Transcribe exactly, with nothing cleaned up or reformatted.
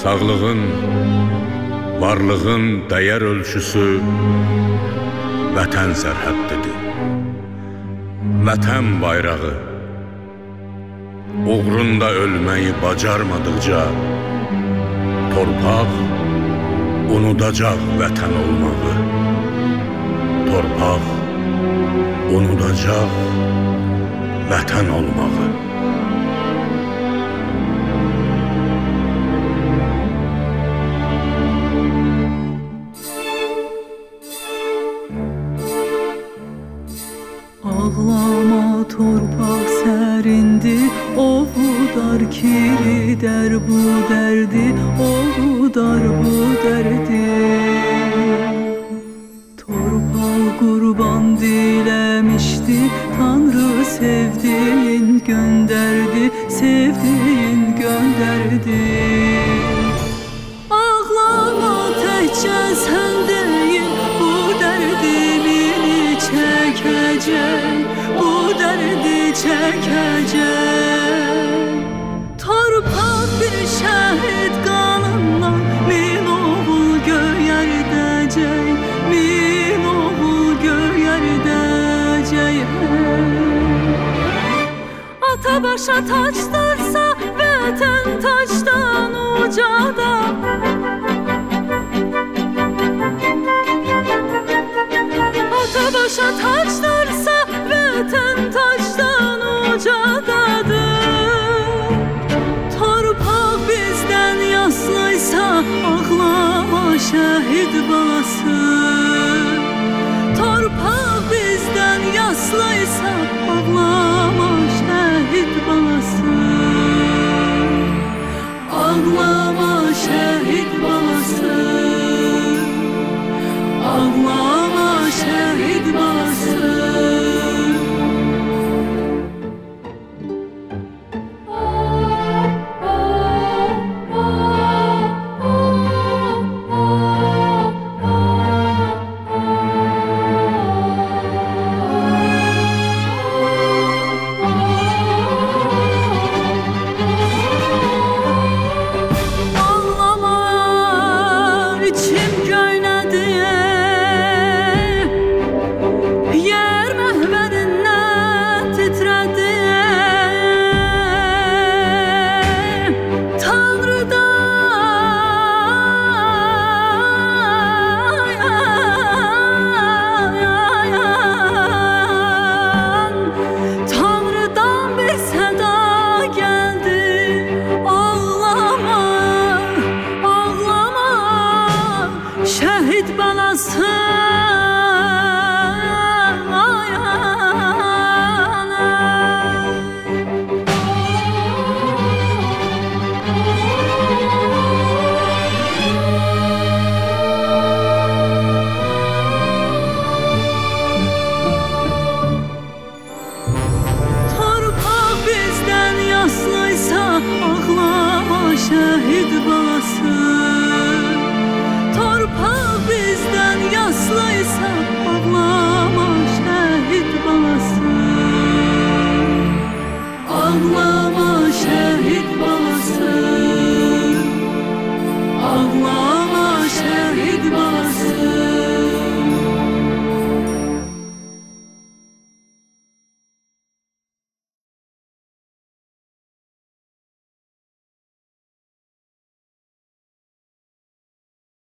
Sağlığın, varlığın dəyər ölçüsü vətən sərhəddidir. Vətən bayrağı uğrunda ölməyi bacarmadıqca torpaq unudacaq vətən olmağı. Torpaq unudacaq vətən olmağı. Ağlama torpaq sərindi, ovudar kiridər bu dərdi, ovudar bu dərdi. Torpaq qurban diləmişdi, Tanrı sevdiyin göndərdi, sevdiyin göndərdi. Ağlama təkcə sən deyil, bu dərdimini çəkəcək, bu dərdi çəkəcək. Torpaq bir şəhid qanından min oğul göyərdəcək, min oğul göyərdəcək. Ata başa taçdırsa vətən taçdan ucada, ata başa taçdırsa vətən taçdan ucadadır. Torpaq bizdən yaslıysa ağlama şəhid balası. Torpaq bizdən yaslıysa ağlama şəhid balası. Ağlama şəhid balası. Ağlama şəhid balası. Şəhid balası. Torpaq bizdən yaslıysa ağlama şəhid balası.